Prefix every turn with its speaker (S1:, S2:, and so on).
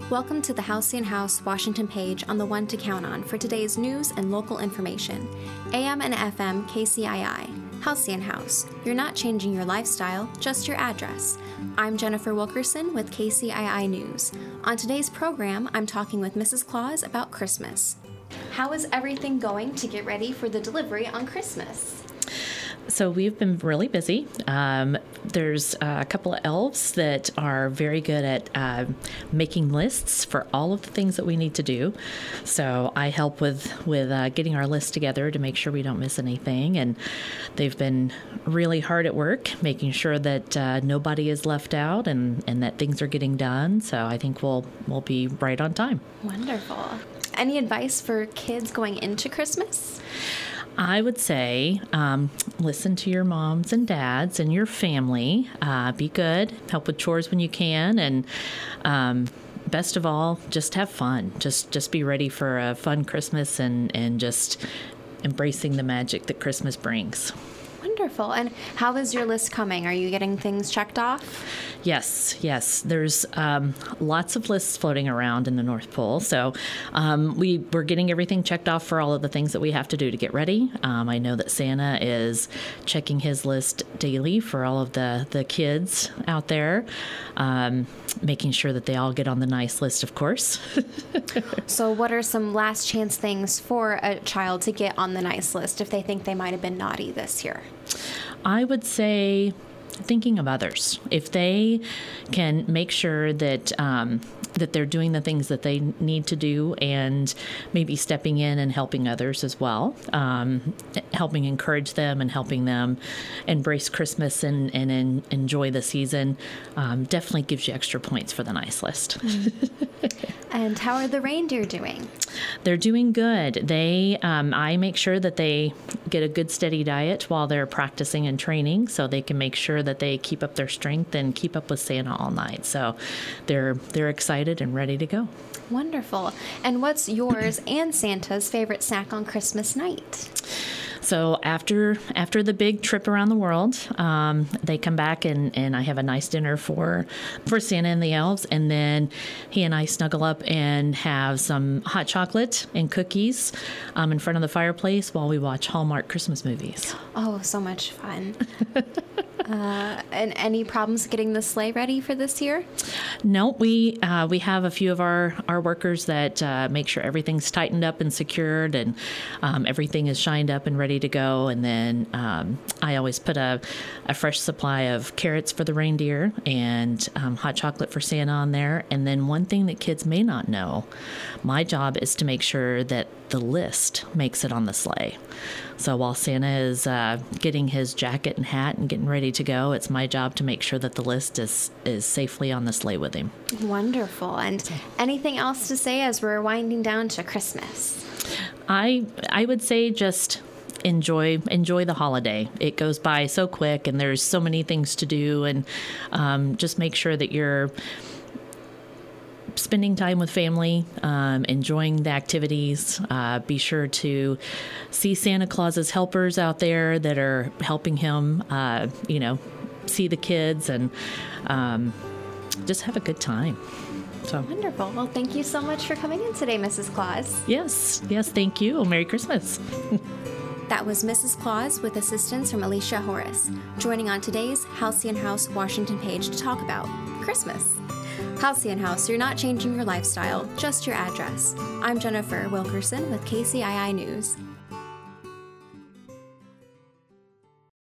S1: Welcome to the Halcyon House Washington page on the one to count on for today's news and local information. AM and FM KCII. Halcyon House. You're not changing your lifestyle, just your address. I'm Jennifer Wilkerson with KCII News. On today's program, I'm talking with Mrs. Claus about Christmas. How is everything going to get ready for the delivery on Christmas?
S2: So we've been really busy. There's a couple of elves that are very good at making lists for all of the things that we need to do. So I help with getting our list together to make sure we don't miss anything. And they've been really hard at work, making sure that nobody is left out and that things are getting done. So I think we'll be right on time.
S1: Wonderful. Any advice for kids going into Christmas?
S2: I would say listen to your moms and dads and your family. Be good. Help with chores when you can. And best of all, just have fun. Just be ready for a fun Christmas and just embracing the magic that Christmas brings.
S1: Wonderful. And how is your list coming? Are you getting things checked off?
S2: Yes. There's lots of lists floating around in the North Pole. So we're getting everything checked off for all of the things that we have to do to get ready. I know that Santa is checking his list daily for all of the kids out there, making sure that they all get on the nice list, of course.
S1: So what are some last chance things for a child to get on the nice list if they think they might have been naughty this year?
S2: I would say thinking of others. If they can make sure that that they're doing the things that they need to do and maybe stepping in and helping others as well, helping encourage them and helping them embrace Christmas and enjoy the season, definitely gives you extra points for the nice list.
S1: And how are the reindeer doing?
S2: They're doing good. I make sure that they get a good steady diet while they're practicing and training so they can make sure that they keep up their strength and keep up with Santa all night. So they're excited and ready to go.
S1: Wonderful. And what's yours and Santa's favorite snack on Christmas night?
S2: So after the big trip around the world, they come back and I have a nice dinner for Santa and the elves, and then he and I snuggle up and have some hot chocolate and cookies in front of the fireplace while we watch Hallmark Christmas movies.
S1: Oh, so much fun. And any problems getting the sleigh ready for this year?
S2: No, we have a few of our workers that make sure everything's tightened up and secured and everything is shined up and ready to go. And then I always put a fresh supply of carrots for the reindeer and hot chocolate for Santa on there. And then one thing that kids may not know, my job is to make sure that the list makes it on the sleigh. So while Santa is getting his jacket and hat and getting ready to go, it's my job to make sure that the list is safely on the sleigh with him.
S1: Wonderful. And anything else to say as we're winding down to Christmas?
S2: I would say just enjoy the holiday. It goes by so quick and there's so many things to do, and just make sure that you're spending time with family, enjoying the activities. Be sure to see Santa Claus's helpers out there that are helping him, see the kids and just have a good time. So
S1: wonderful. Well, thank you so much for coming in today, Mrs. Claus.
S2: Yes, thank you. Merry Christmas.
S1: That was Mrs. Claus with assistance from Alicia Horace, joining on today's Halcyon House Washington page to talk about Christmas. Halcyon House, you're not changing your lifestyle, just your address. I'm Jennifer Wilkerson with KCII News.